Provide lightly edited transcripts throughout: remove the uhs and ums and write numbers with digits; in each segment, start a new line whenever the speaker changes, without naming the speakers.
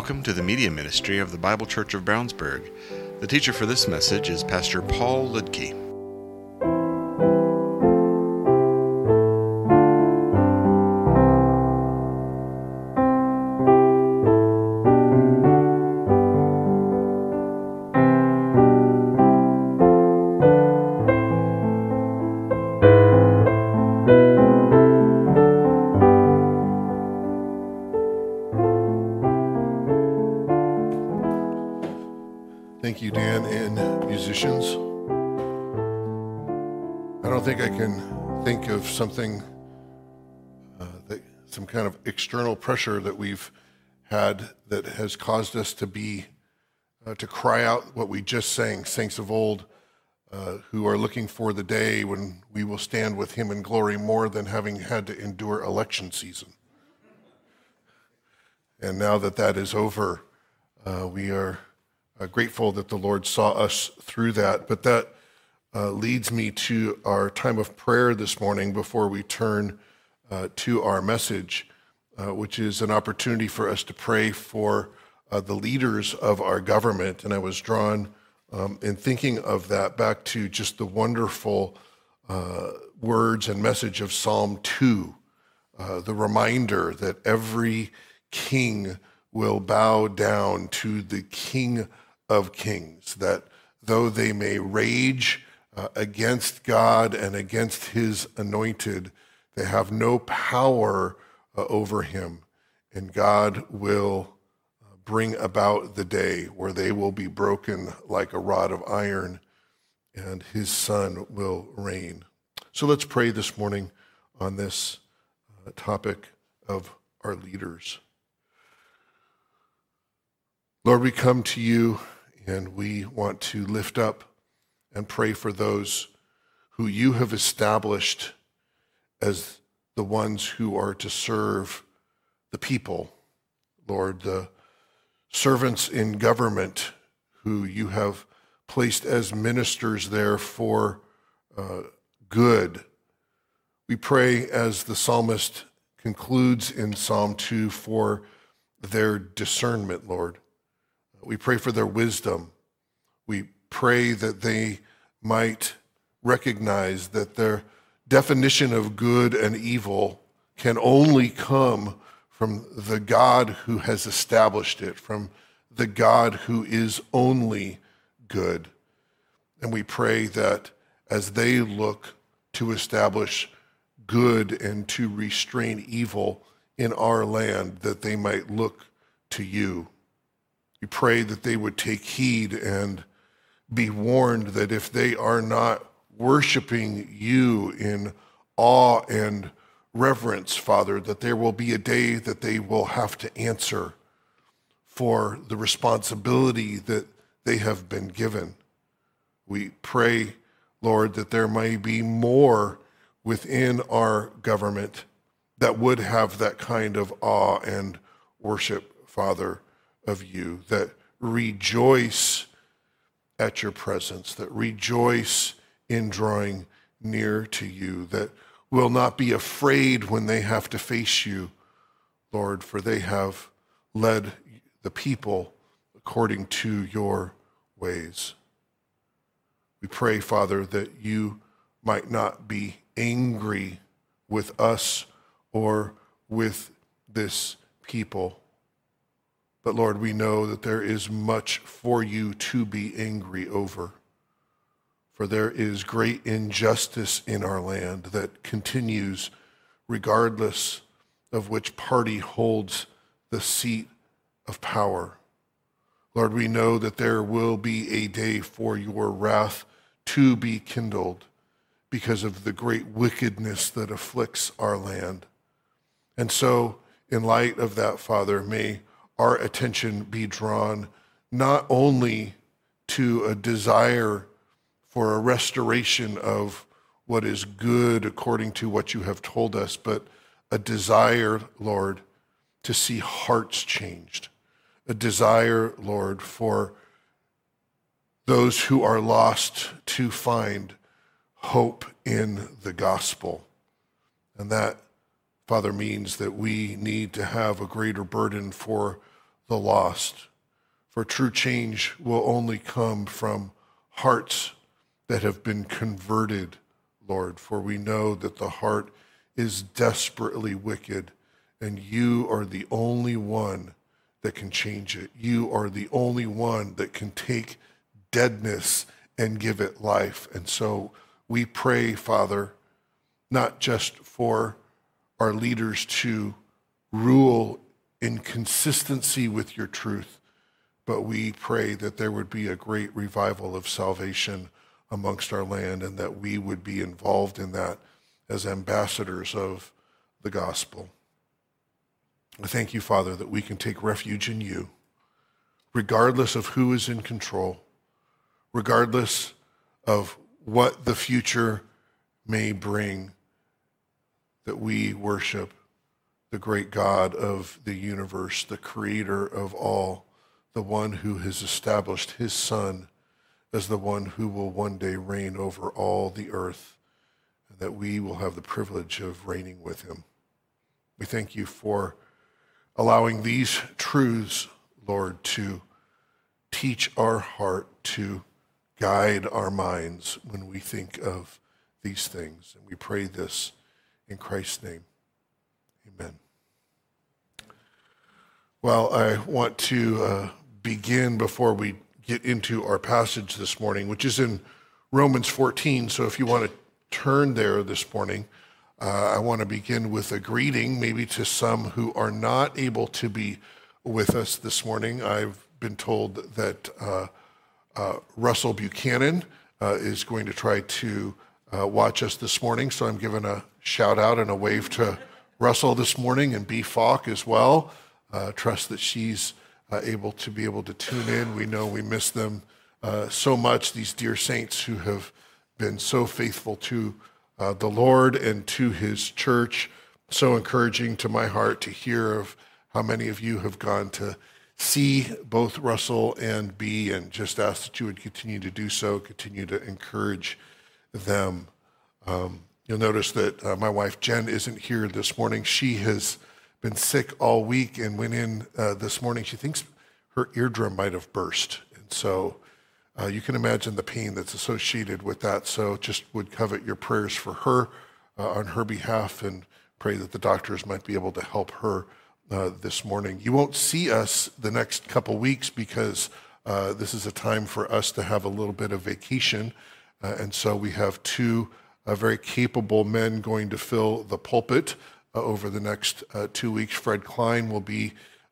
Welcome to the media ministry of the Bible Church of Brownsburg. The teacher for this message is Pastor Paul Ludke.
Thank you, Dan, and musicians. I don't think I can think of something, some kind of external pressure that we've had that has caused us to cry out what we just sang, saints of old, who are looking for the day when we will stand with him in glory more than having had to endure election season. And now that that is over, we are grateful that the Lord saw us through that. But that leads me to our time of prayer this morning before we turn to our message, which is an opportunity for us to pray for the leaders of our government. And I was drawn in thinking of that back to just the wonderful words and message of Psalm 2, the reminder that every king will bow down to the King of Kings, that though they may rage against God and against his anointed, they have no power over him, and God will bring about the day where they will be broken like a rod of iron, and his son will reign. So let's pray this morning on this topic of our leaders. Lord, we come to you and we want to lift up and pray for those who you have established as the ones who are to serve the people. Lord, the servants in government who you have placed as ministers there for good. We pray, as the psalmist concludes in Psalm 2, for their discernment, Lord. We pray for their wisdom. We pray that they might recognize that their definition of good and evil can only come from the God who has established it, from the God who is only good. And we pray that as they look to establish good and to restrain evil in our land, that they might look to you. We pray that they would take heed and be warned that if they are not worshiping you in awe and reverence, Father, that there will be a day that they will have to answer for the responsibility that they have been given. We pray, Lord, that there may be more within our government that would have that kind of awe and worship, Father, of you, that rejoice at your presence, that rejoice in drawing near to you, that will not be afraid when they have to face you, Lord, for they have led the people according to your ways. We pray, Father, that you might not be angry with us or with this people. But Lord, we know that there is much for you to be angry over. For there is great injustice in our land that continues regardless of which party holds the seat of power. Lord, we know that there will be a day for your wrath to be kindled because of the great wickedness that afflicts our land. And so, in light of that, Father, may our attention be drawn not only to a desire for a restoration of what is good according to what you have told us, but a desire, Lord, to see hearts changed. A desire, Lord, for those who are lost to find hope in the gospel. And that, Father, means that we need to have a greater burden for the lost. For true change will only come from hearts that have been converted, Lord, for we know that the heart is desperately wicked, and you are the only one that can change it. You are the only one that can take deadness and give it life. And so we pray, Father, not just for our leaders to rule in consistency with your truth, but we pray that there would be a great revival of salvation amongst our land and that we would be involved in that as ambassadors of the gospel. I thank you, Father, that we can take refuge in you, regardless of who is in control, regardless of what the future may bring, that we worship the great God of the universe, the creator of all, the one who has established his Son as the one who will one day reign over all the earth, and that we will have the privilege of reigning with him. We thank you for allowing these truths, Lord, to teach our heart, to guide our minds when we think of these things. And we pray this in Christ's name. Amen. Well, I want to begin before we get into our passage this morning, which is in Romans 14. So if you want to turn there this morning, I want to begin with a greeting, maybe to some who are not able to be with us this morning. I've been told that Russell Buchanan is going to try to watch us this morning. So I'm giving a shout out and a wave to Russell this morning, and B. Falk as well. Trust that she's able to tune in. We know we miss them so much, these dear saints who have been so faithful to the Lord and to his church. So encouraging to my heart to hear of how many of you have gone to see both Russell and B, and just ask that you would continue to do so, continue to encourage them. You'll notice that my wife Jen isn't here this morning. She has been sick all week and went in this morning. She thinks her eardrum might have burst. And so you can imagine the pain that's associated with that. So just would covet your prayers for her on her behalf, and pray that the doctors might be able to help her this morning. You won't see us the next couple weeks because this is a time for us to have a little bit of vacation. And so we have two very capable men going to fill the pulpit over the next 2 weeks. Fred Klein will be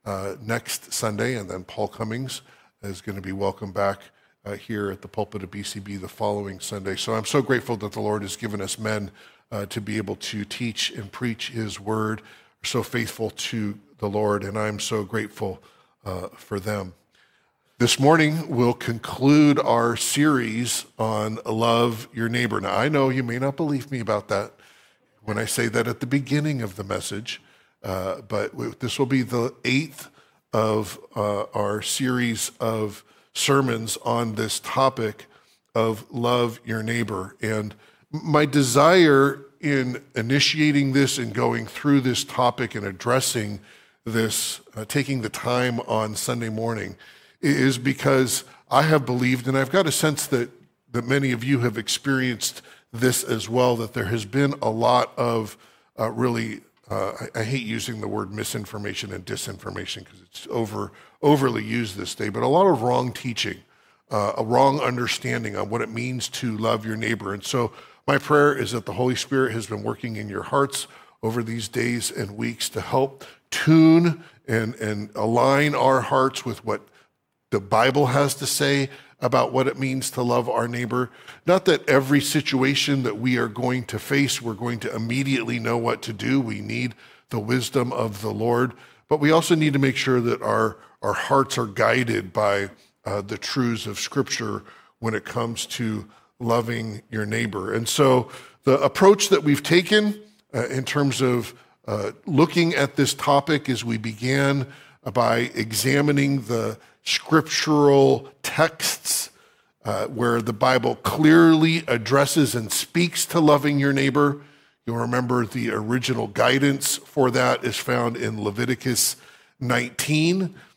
next Sunday, and then Paul Cummings is going to be welcome back here at the pulpit of BCB the following Sunday. So I'm so grateful that the Lord has given us men to be able to teach and preach his word. Are so faithful to the Lord, and I'm so grateful for them. This morning, we'll conclude our series on love your neighbor. Now, I know you may not believe me about that when I say that at the beginning of the message, but this will be the 8th of our series of sermons on this topic of love your neighbor. And my desire in initiating this and going through this topic and addressing this, taking the time on Sunday morning, is because I have believed, and I've got a sense that many of you have experienced this as well, that there has been a lot of I hate using the word misinformation and disinformation because it's overly used this day, but a lot of wrong teaching, a wrong understanding on what it means to love your neighbor. And so my prayer is that the Holy Spirit has been working in your hearts over these days and weeks to help tune and align our hearts with what the Bible has to say about what it means to love our neighbor. Not that every situation that we are going to face, we're going to immediately know what to do. We need the wisdom of the Lord, but we also need to make sure that our hearts are guided by the truths of Scripture when it comes to loving your neighbor. And so the approach that we've taken in terms of looking at this topic is we began by examining the scriptural texts where the Bible clearly addresses and speaks to loving your neighbor. You'll remember the original guidance for that is found in Leviticus 19.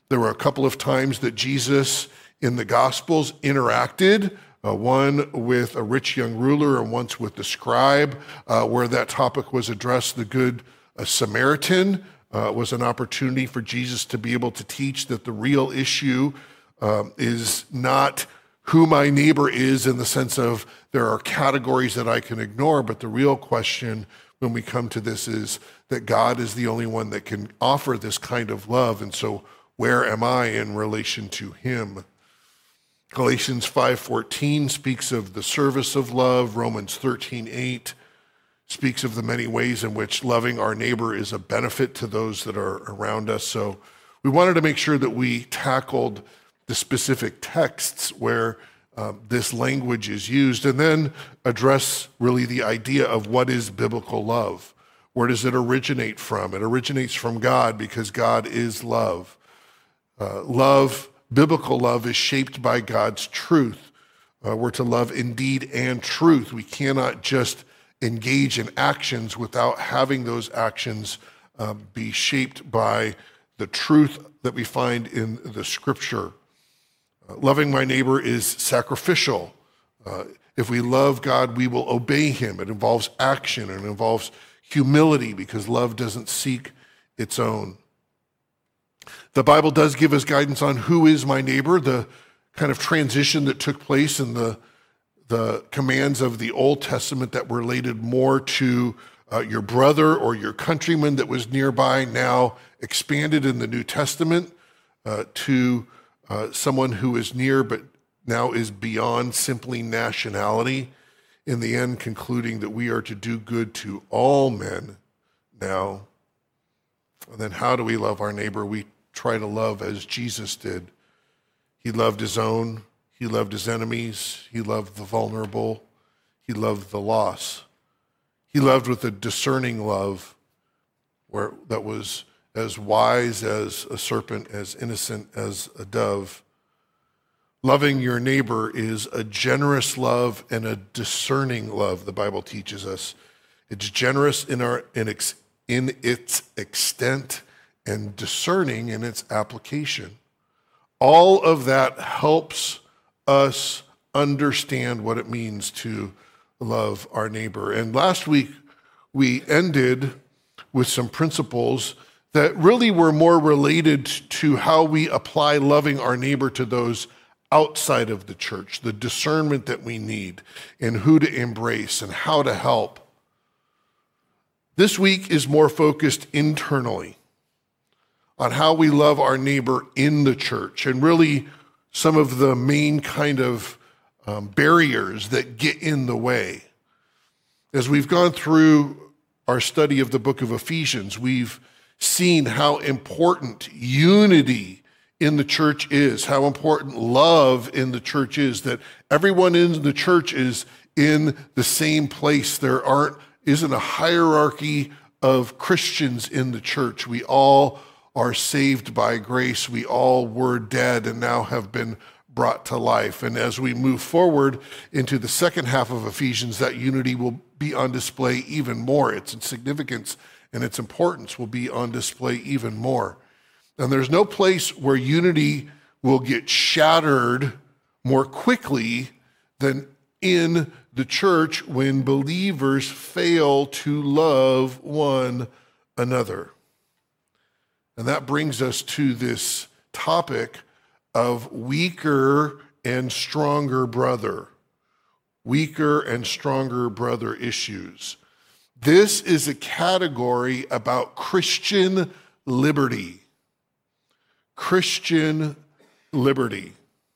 There were a couple of times that Jesus in the Gospels interacted, one with a rich young ruler and once with the scribe, where that topic was addressed. The Good Samaritan was an opportunity for Jesus to be able to teach that the real issue is not who my neighbor is in the sense of there are categories that I can ignore, but the real question when we come to this is that God is the only one that can offer this kind of love. And so where am I in relation to him? Galatians 5:14 speaks of the service of love. Romans 13:8 speaks of the many ways in which loving our neighbor is a benefit to those that are around us. So we wanted to make sure that we tackled the specific texts where this language is used, and then address really the idea of what is biblical love. Where does it originate from? It originates from God because God is love. Biblical love is shaped by God's truth. We're to love in deed and truth. We cannot just engage in actions without having those actions be shaped by the truth that we find in the scripture. Loving my neighbor is sacrificial. If we love God, we will obey him. It involves action and it involves humility because love doesn't seek its own. The Bible does give us guidance on who is my neighbor, the kind of transition that took place in the commands of the Old Testament that were related more to your brother or your countryman that was nearby, now expanded in the New Testament to someone who is near but now is beyond simply nationality, in the end concluding that we are to do good to all men now. And then how do we love our neighbor? We try to love as Jesus did. He loved his own, he loved his enemies, he loved the vulnerable, he loved the lost. He loved with a discerning love that was as wise as a serpent, as innocent as a dove. Loving your neighbor is a generous love and a discerning love, the Bible teaches us. It's generous in its extent and discerning in its application. All of that helps us understand what it means to love our neighbor. And last week, we ended with some principles that really were more related to how we apply loving our neighbor to those outside of the church, the discernment that we need, and who to embrace and how to help. This week is more focused internally on how we love our neighbor in the church, and really some of the main kind of barriers that get in the way. As we've gone through our study of the book of Ephesians, we've seen how important unity in the church is, how important love in the church is, that everyone in the church is in the same place. There isn't a hierarchy of Christians in the church. We all are saved by grace. We all were dead and now have been brought to life. And as we move forward into the second half of Ephesians, that unity will be on display even more. Its significance and its importance will be on display even more. And there's no place where unity will get shattered more quickly than in the church when believers fail to love one another. And that brings us to this topic of weaker and stronger brother. Weaker and stronger brother issues. This is a category about Christian liberty. Christian liberty.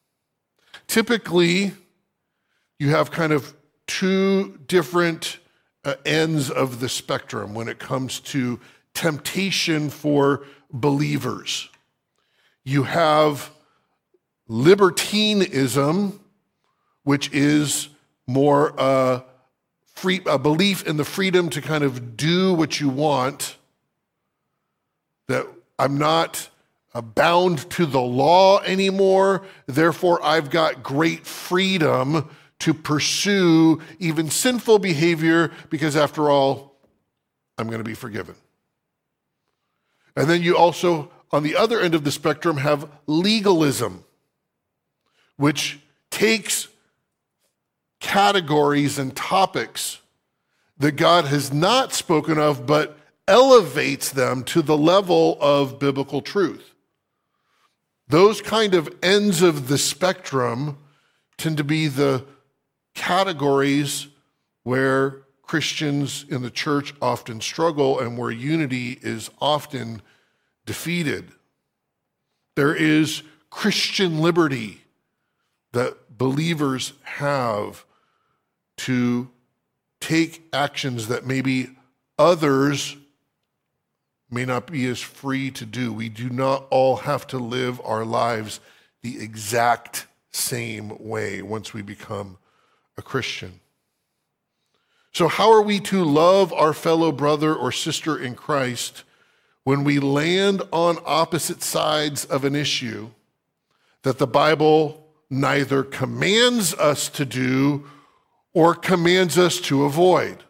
Typically, you have kind of two different ends of the spectrum when it comes to temptation for believers. You have libertinism, which is more a belief in the freedom to kind of do what you want, that I'm not bound to the law anymore, therefore I've got great freedom to pursue even sinful behavior because after all, I'm going to be forgiven. And then you also on the other end of the spectrum, have legalism, which takes categories and topics that God has not spoken of, but elevates them to the level of biblical truth. Those kind of ends of the spectrum tend to be the categories where Christians in the church often struggle and where unity is often defeated. There is Christian liberty that believers have to take actions that maybe others may not be as free to do. We do not all have to live our lives the exact same way once we become a Christian. So how are we to love our fellow brother or sister in Christ when we land on opposite sides of an issue that the Bible neither commands us to do or commands us to avoid?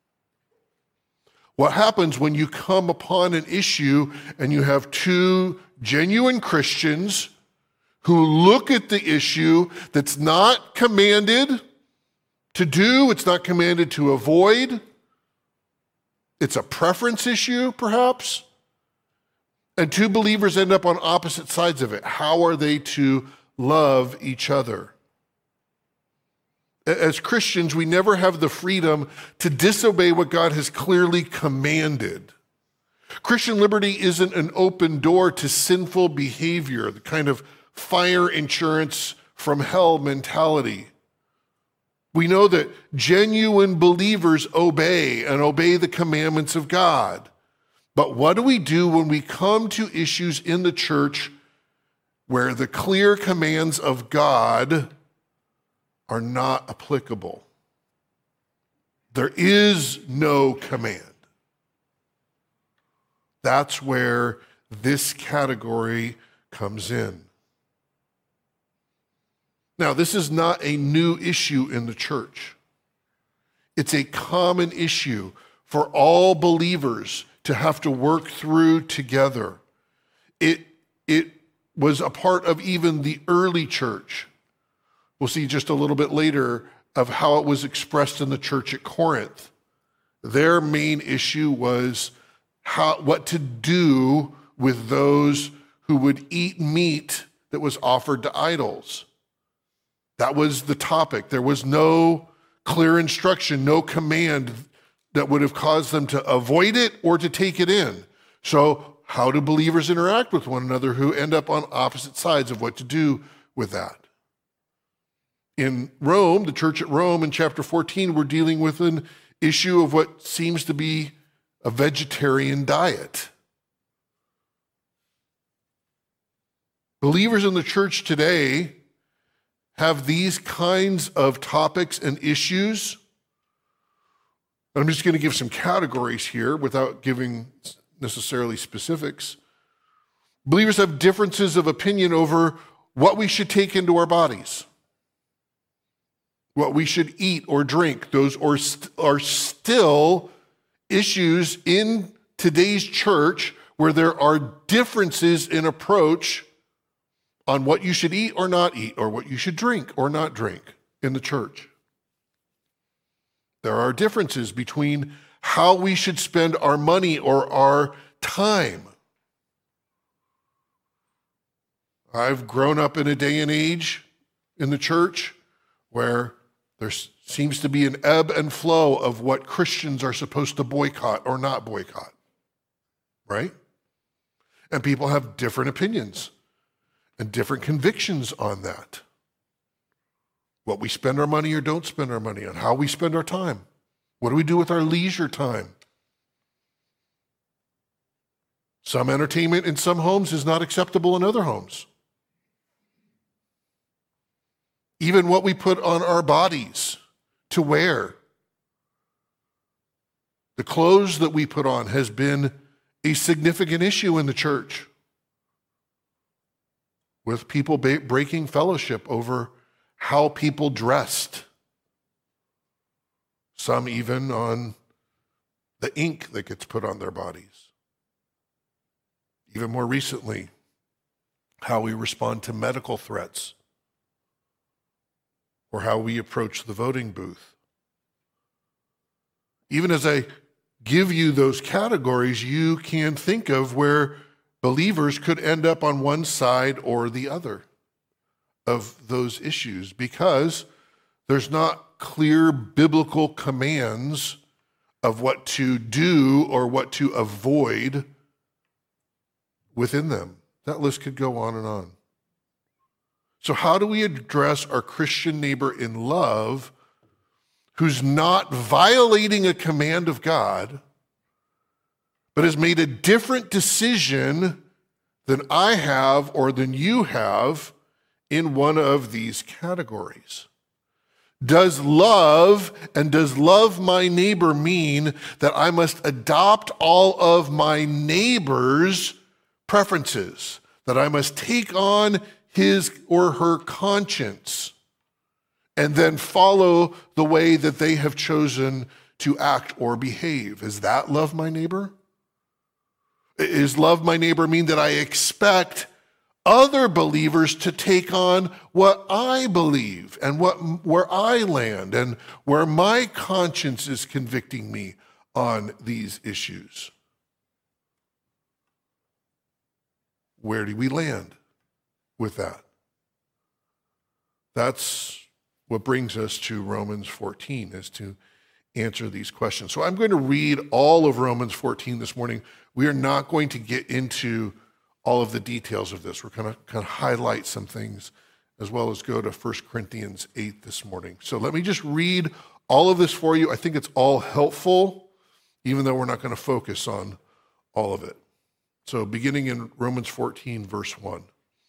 What happens when you come upon an issue and you have two genuine Christians who look at the issue that's not commanded to do, it's not commanded to avoid, it's a preference issue perhaps, and two believers end up on opposite sides of it? How are they to love each other? As Christians, we never have the freedom to disobey what God has clearly commanded. Christian liberty isn't an open door to sinful behavior, the kind of fire insurance from hell mentality. We know that genuine believers obey the commandments of God. But what do we do when we come to issues in the church where the clear commands of God are not applicable? There is no command. That's where this category comes in. Now, this is not a new issue in the church. It's a common issue for all believers to have to work through together. It was a part of even the early church. We'll see just a little bit later of how it was expressed in the church at Corinth. Their main issue was what to do with those who would eat meat that was offered to idols. That was the topic. There was no clear instruction, no command that would have caused them to avoid it or to take it in. So how do believers interact with one another who end up on opposite sides of what to do with that? In Rome, the church at Rome in chapter 14, we're dealing with an issue of what seems to be a vegetarian diet. Believers in the church today have these kinds of topics and issues. I'm just going to give some categories here without giving necessarily specifics. Believers have differences of opinion over what we should take into our bodies, what we should eat or drink. Those are still issues in today's church where there are differences in approach on what you should eat or not eat, or what you should drink or not drink in the church. There are differences between how we should spend our money or our time. I've grown up in a day and age in the church where there seems to be an ebb and flow of what Christians are supposed to boycott or not boycott, right? And people have different opinions and different convictions on that. What we spend our money or don't spend our money on, how we spend our time. What do we do with our leisure time? Some entertainment in some homes is not acceptable in other homes. Even what we put on our bodies to wear. The clothes that we put on has been a significant issue in the church, with people breaking fellowship over how people dressed. Some even on the ink that gets put on their bodies. even more recently, how we respond to medical threats, or how we approach the voting booth. Even as I give you those categories, you can think of where believers could end up on one side or the other of those issues, because there's not clear biblical commands of what to do or what to avoid within them. That list could go on and on. So how do we address our Christian neighbor in love who's not violating a command of God, but has made a different decision than I have or than you have in one of these categories? Does love my neighbor mean that I must adopt all of my neighbor's preferences, that I must take on his or her conscience and then follow the way that they have chosen to act or behave? Is that love my neighbor? Is love my neighbor mean that I expect other believers to take on what I believe and where I land and where my conscience is convicting me on these issues? Where do we land with that? That's what brings us to Romans 14, is to answer these questions. So I'm going to read all of Romans 14 this morning. We are not going to get into all of the details of this. We're going to kind of highlight some things, as well as go to 1 Corinthians 8 this morning. So let me just read all of this for you. I think it's all helpful, even though we're not going to focus on all of it. So beginning in Romans 14, verse 1.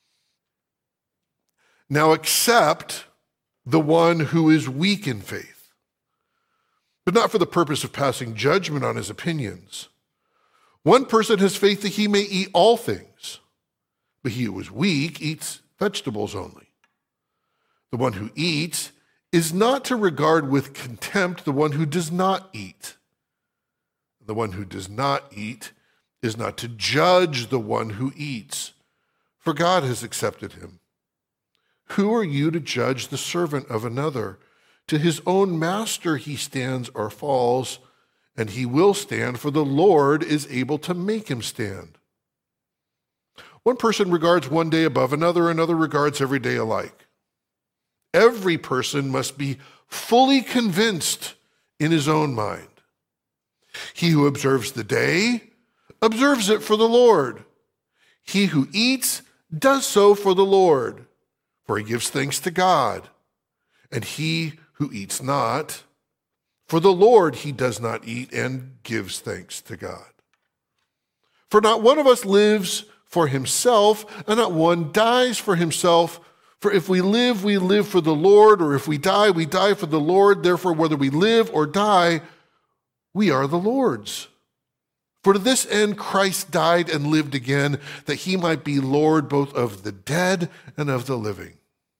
Now accept the one who is weak in faith, but not for the purpose of passing judgment on his opinions. One person has faith that he may eat all things, but he who is weak eats vegetables only. The one who eats is not to regard with contempt the one who does not eat. The one who does not eat is not to judge the one who eats, for God has accepted him. Who are you to judge the servant of another? To his own master he stands or falls, and he will stand, for the Lord is able to make him stand. One person regards one day above another, another regards every day alike. Every person must be fully convinced in his own mind. He who observes the day observes it for the Lord. He who eats does so for the Lord, for he gives thanks to God. And he who eats not, for the Lord he does not eat and gives thanks to God. For not one of us lives for himself, and not one dies for himself. For if we live for the Lord, or if we die for the Lord. Therefore, whether we live or die, we are the Lord's. For to this end Christ died and lived again, that he might be Lord both of the dead and of the living.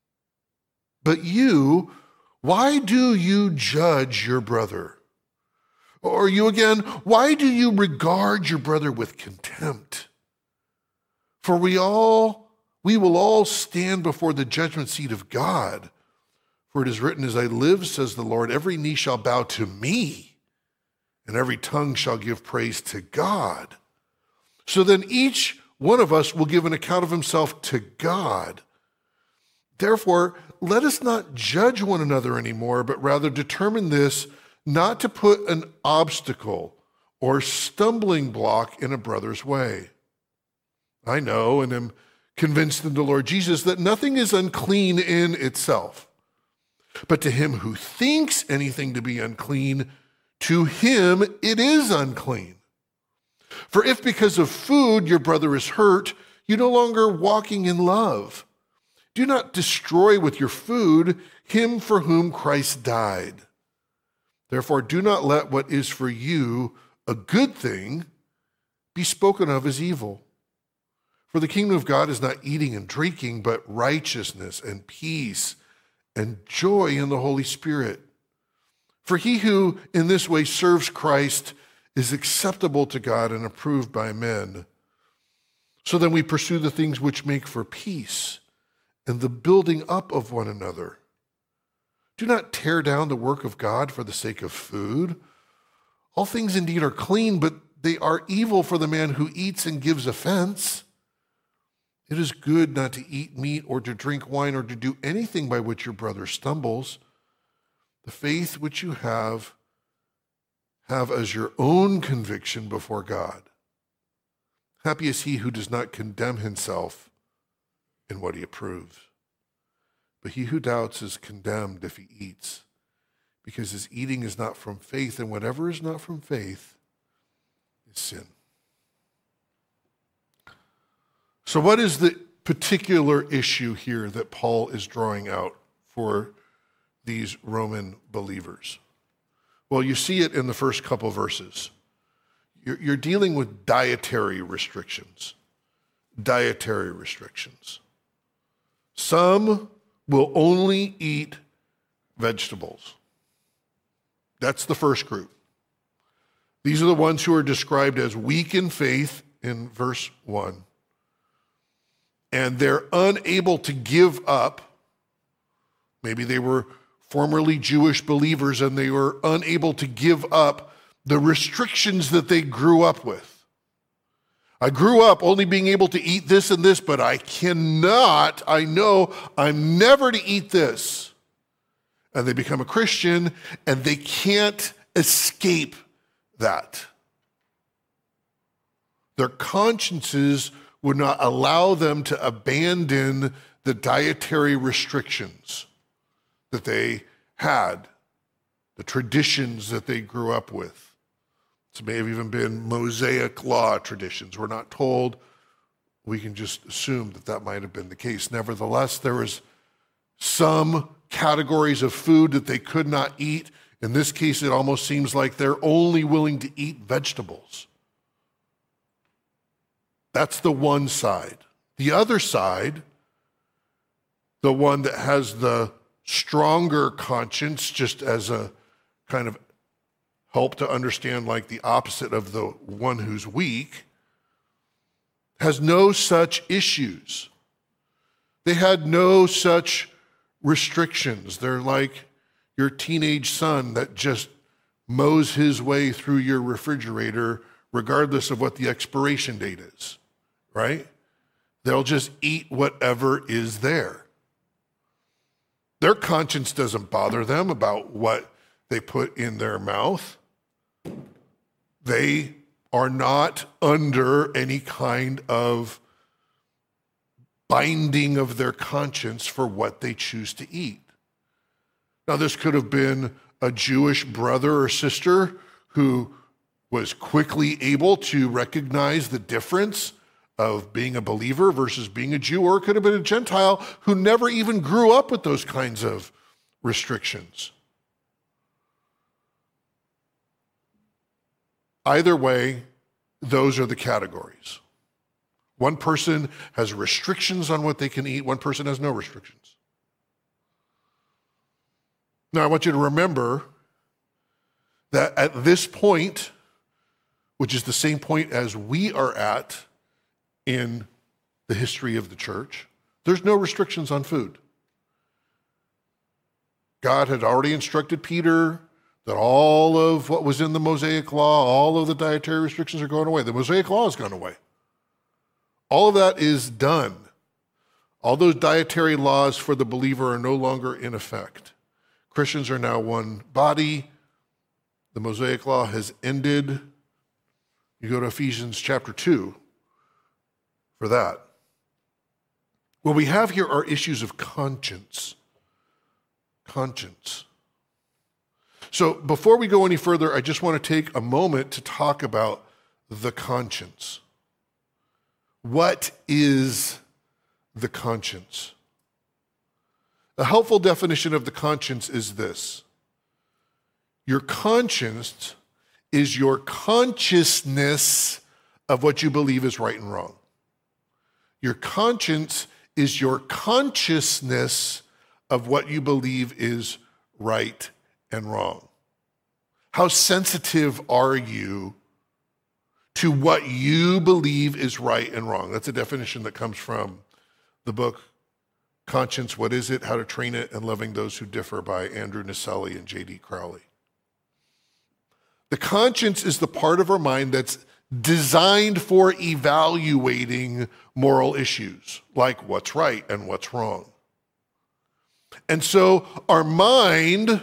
But you, why do you judge your brother? Or you again, why do you regard your brother with contempt? For we will all stand before the judgment seat of God. For it is written, as I live, says the Lord, every knee shall bow to me, and every tongue shall give praise to God. So then each one of us will give an account of himself to God. Therefore, let us not judge one another anymore, but rather determine this, not to put an obstacle or stumbling block in a brother's way. I know and am convinced in the Lord Jesus that nothing is unclean in itself, but to him who thinks anything to be unclean, to him it is unclean. For if because of food your brother is hurt, you're no longer walking in love. Do not destroy with your food him for whom Christ died. Therefore, do not let what is for you a good thing be spoken of as evil. For the kingdom of God is not eating and drinking, but righteousness and peace and joy in the Holy Spirit. For he who in this way serves Christ is acceptable to God and approved by men. So then we pursue the things which make for peace and the building up of one another. Do not tear down the work of God for the sake of food. All things indeed are clean, but they are evil for the man who eats and gives offense. It is good not to eat meat or to drink wine or to do anything by which your brother stumbles. The faith which you have as your own conviction before God. Happy is he who does not condemn himself in what he approves. But he who doubts is condemned if he eats, because his eating is not from faith, and whatever is not from faith is sin. So what is the particular issue here that Paul is drawing out for these Roman believers? Well, you see it in the first couple verses. You're dealing with dietary restrictions. Dietary restrictions. Some will only eat vegetables. That's the first group. These are the ones who are described as weak in faith in verse 1. And they're unable to give up. Maybe they were formerly Jewish believers and they were unable to give up the restrictions that they grew up with. I grew up only being able to eat this and this, but I know I'm never to eat this. And they become a Christian and they can't escape that. Their consciences would not allow them to abandon the dietary restrictions that they had, the traditions that they grew up with. It may have even been Mosaic law traditions. We're not told. We can just assume that might have been the case. Nevertheless, there was some categories of food that they could not eat. In this case, it almost seems like they're only willing to eat vegetables. That's the one side. The other side, the one that has the stronger conscience, just as a kind of help to understand like the opposite of the one who's weak, has no such issues. They had no such restrictions. They're like your teenage son that just mows his way through your refrigerator regardless of what the expiration date is, right? They'll just eat whatever is there. Their conscience doesn't bother them about what they put in their mouth. They are not under any kind of binding of their conscience for what they choose to eat. Now, this could have been a Jewish brother or sister who was quickly able to recognize the difference of being a believer versus being a Jew, or it could have been a Gentile who never even grew up with those kinds of restrictions. Either way, those are the categories. One person has restrictions on what they can eat, one person has no restrictions. Now, I want you to remember that at this point, which is the same point as we are at in the history of the church, there's no restrictions on food. God had already instructed Peter that all of what was in the Mosaic law, all of the dietary restrictions are going away. The Mosaic law has gone away. All of that is done. All those dietary laws for the believer are no longer in effect. Christians are now one body. The Mosaic law has ended. You go to Ephesians chapter 2 for that. What we have here are issues of conscience. Conscience. So before we go any further, I just want to take a moment to talk about the conscience. What is the conscience? A helpful definition of the conscience is this. Your conscience is your consciousness of what you believe is right and wrong. Your conscience is your consciousness of what you believe is right and wrong. How sensitive are you to what you believe is right and wrong. That's a definition that comes from the book Conscience, What Is It? How to Train It and Loving Those Who Differ by Andrew Naselli and J.D. Crowley. The conscience is the part of our mind that's designed for evaluating moral issues, like what's right and what's wrong. And so our mind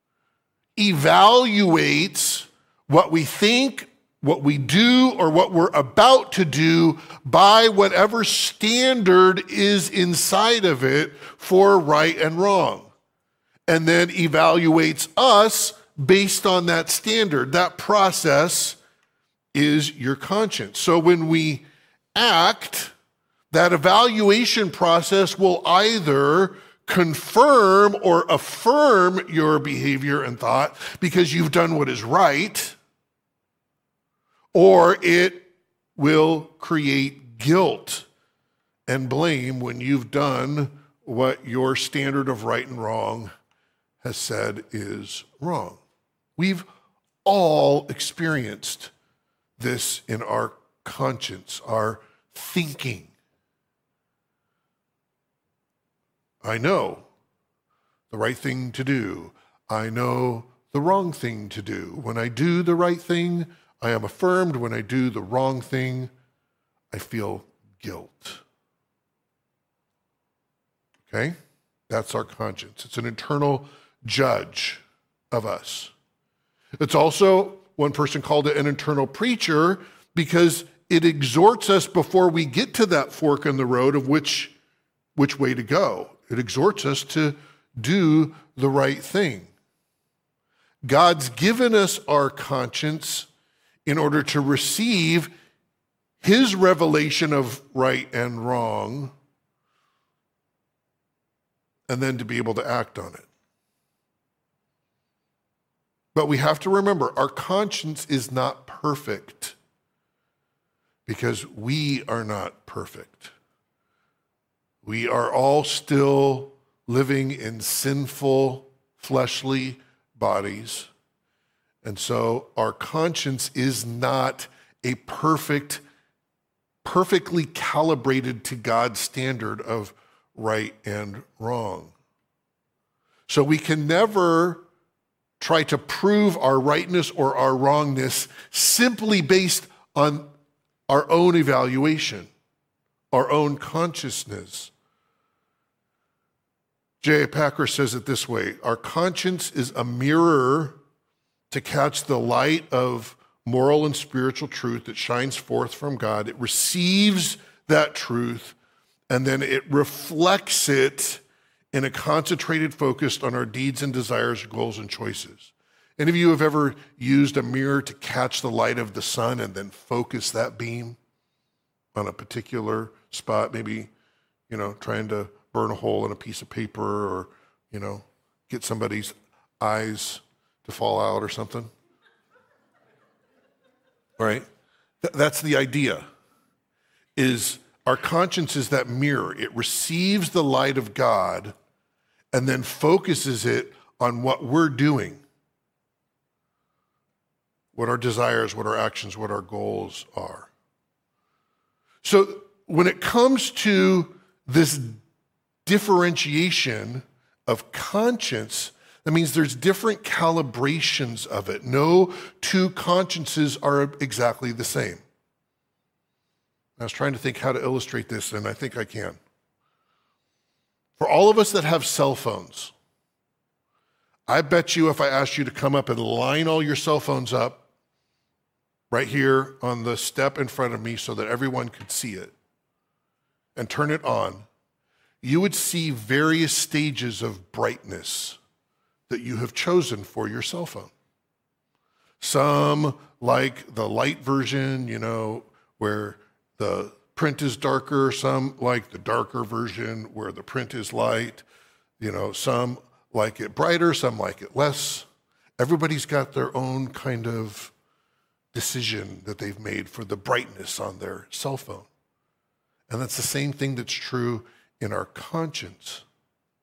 evaluates what we think, what we do, or what we're about to do by whatever standard is inside of it for right and wrong, and then evaluates us based on that standard. That process is your conscience. So when we act, that evaluation process will either confirm or affirm your behavior and thought because you've done what is right, or it will create guilt and blame when you've done what your standard of right and wrong has said is wrong. We've all experienced this in our conscience, our thinking. I know the right thing to do. I know the wrong thing to do. When I do the right thing, I am affirmed. When I do the wrong thing, I feel guilt. Okay? That's our conscience. It's an internal judge of us. It's also, one person called it an internal preacher because it exhorts us before we get to that fork in the road of which way to go. It exhorts us to do the right thing. God's given us our conscience in order to receive his revelation of right and wrong, and then to be able to act on it. But we have to remember, our conscience is not perfect because we are not perfect. We are all still living in sinful, fleshly bodies. And so our conscience is not a perfectly calibrated to God's standard of right and wrong. So we can never try to prove our rightness or our wrongness simply based on our own evaluation, our own consciousness. J.I. Packer says it this way: our conscience is a mirror to catch the light of moral and spiritual truth that shines forth from God. It receives that truth, and then it reflects it in a concentrated focus on our deeds and desires, goals, and choices. Any of you have ever used a mirror to catch the light of the sun and then focus that beam on a particular spot, maybe, trying to burn a hole in a piece of paper or, get somebody's eyes to fall out or something? Right? That's the idea, is our conscience is that mirror. It receives the light of God and then focuses it on what we're doing, what our desires, what our actions, what our goals are. So when it comes to this differentiation of conscience, that means there's different calibrations of it. No two consciences are exactly the same. I was trying to think how to illustrate this, and I think I can. For all of us that have cell phones, I bet you if I asked you to come up and line all your cell phones up right here on the step in front of me so that everyone could see it and turn it on, you would see various stages of brightness that you have chosen for your cell phone. Some like the light version, where the print is darker. Some like the darker version where the print is light. Some like it brighter, some like it less. Everybody's got their own kind of decision that they've made for the brightness on their cell phone. And that's the same thing that's true in our conscience.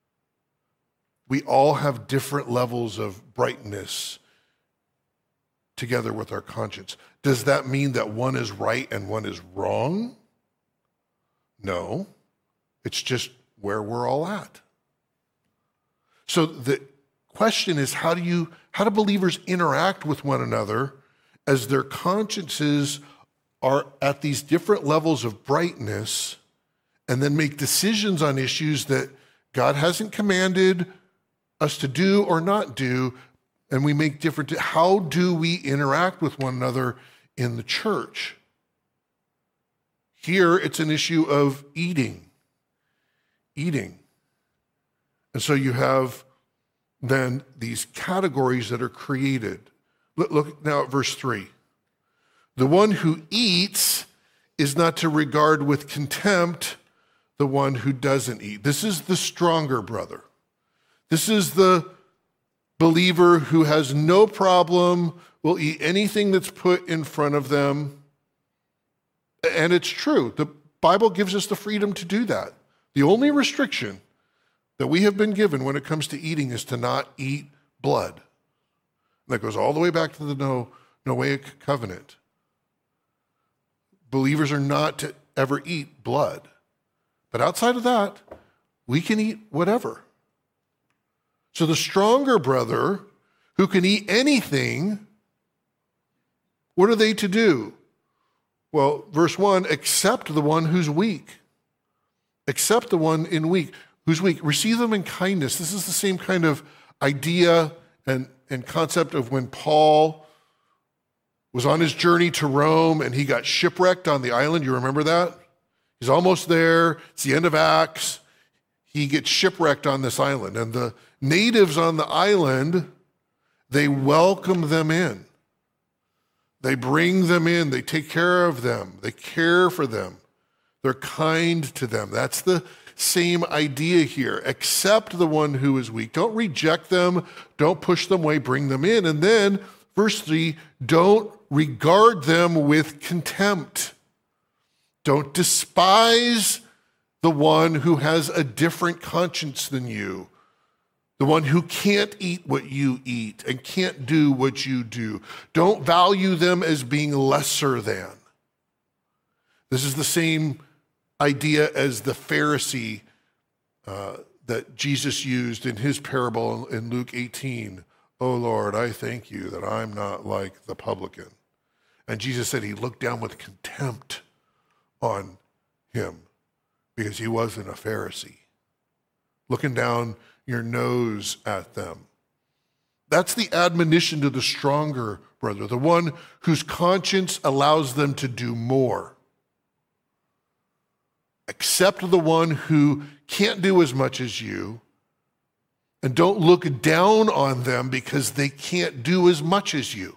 We all have different levels of brightness together with our conscience. Does that mean that one is right and one is wrong? No. It's just where we're all at. So the question is, how do believers interact with one another as their consciences are at these different levels of brightness, and then make decisions on issues that God hasn't commanded us to do or not do, and we make different. How do we interact with one another in the church? Here, it's an issue of eating. And so you have then these categories that are created. Look now at verse 3. The one who eats is not to regard with contempt the one who doesn't eat. This is the stronger brother. This is the believer who has no problem, will eat anything that's put in front of them. And it's true. The Bible gives us the freedom to do that. The only restriction that we have been given when it comes to eating is to not eat blood. And that goes all the way back to the Noahic covenant. Believers are not to ever eat blood. But outside of that, we can eat whatever. So the stronger brother who can eat anything, what are they to do? Well, verse 1, accept the one who's weak. Accept the one who's weak. Receive them in kindness. This is the same kind of idea and concept of when Paul was on his journey to Rome and he got shipwrecked on the island. You remember that? He's almost there. It's the end of Acts. He gets shipwrecked on this island. And the natives on the island, they welcome them in. They bring them in. They take care of them. They care for them. They're kind to them. That's the same idea here. Accept the one who is weak. Don't reject them. Don't push them away. Bring them in. And then, verse 3, don't regard them with contempt. Don't despise the one who has a different conscience than you, the one who can't eat what you eat and can't do what you do. Don't value them as being lesser than. This is the same idea as the Pharisee that Jesus used in his parable in Luke 18. Oh Lord, I thank you that I'm not like the publican. And Jesus said he looked down with contempt on him because he wasn't a Pharisee. Looking down your nose at them. That's the admonition to the stronger brother, the one whose conscience allows them to do more. Accept the one who can't do as much as you, and don't look down on them because they can't do as much as you.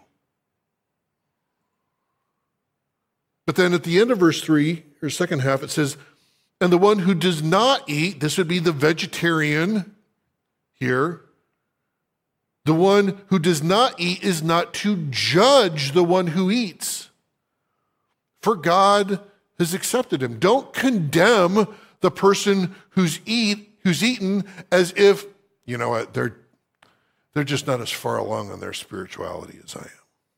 But then at the end of verse 3, or second half, it says, and the one who does not eat, this would be the vegetarian here, the one who does not eat is not to judge the one who eats, for God has accepted him. Don't condemn the person who's eaten as if, you know what, they're just not as far along on their spirituality as I am.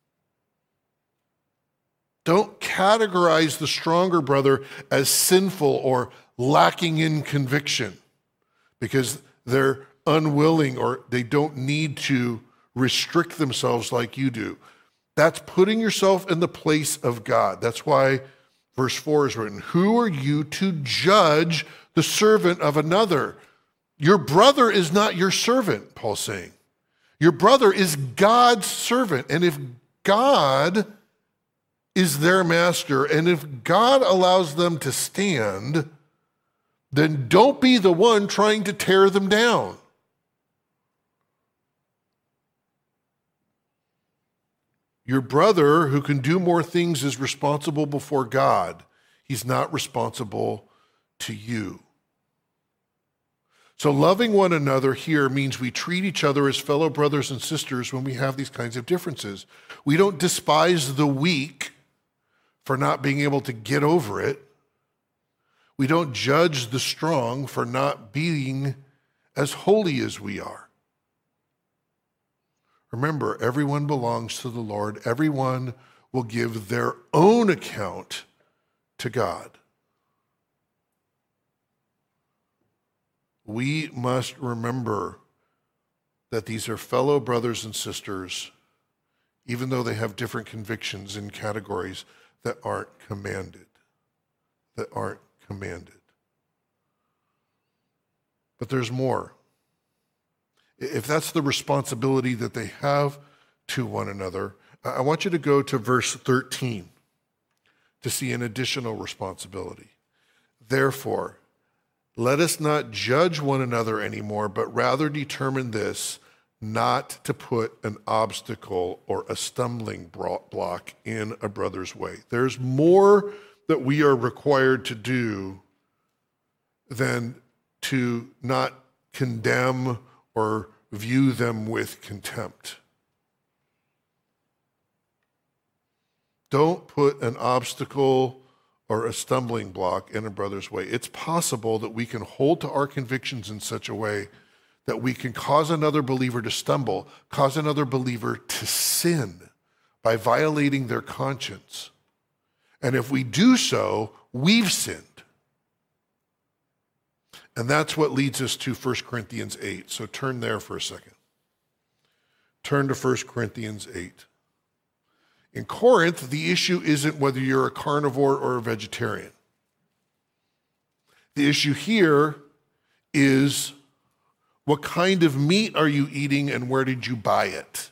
Don't categorize the stronger brother as sinful or lacking in conviction because they're unwilling or they don't need to restrict themselves like you do. That's putting yourself in the place of God. That's why verse 4 is written, who are you to judge the servant of another? Your brother is not your servant, Paul's saying. Your brother is God's servant. And if God is their master, and if God allows them to stand, then don't be the one trying to tear them down. Your brother who can do more things is responsible before God. He's not responsible to you. So loving one another here means we treat each other as fellow brothers and sisters when we have these kinds of differences. We don't despise the weak for not being able to get over it. We don't judge the strong for not being as holy as we are. Remember, everyone belongs to the Lord. Everyone will give their own account to God. We must remember that these are fellow brothers and sisters, even though they have different convictions in categories that aren't commanded. But there's more. If that's the responsibility that they have to one another, I want you to go to verse 13 to see an additional responsibility. Therefore, let us not judge one another anymore, but rather determine this, not to put an obstacle or a stumbling block in a brother's way. There's more that we are required to do than to not condemn or view them with contempt. Don't put an obstacle or a stumbling block in a brother's way. It's possible that we can hold to our convictions in such a way that we can cause another believer to stumble, cause another believer to sin by violating their conscience. And if we do so, we've sinned. And that's what leads us to 1 Corinthians 8. So turn there for a second. Turn to 1 Corinthians 8. In Corinth, the issue isn't whether you're a carnivore or a vegetarian. The issue here is what kind of meat are you eating and where did you buy it?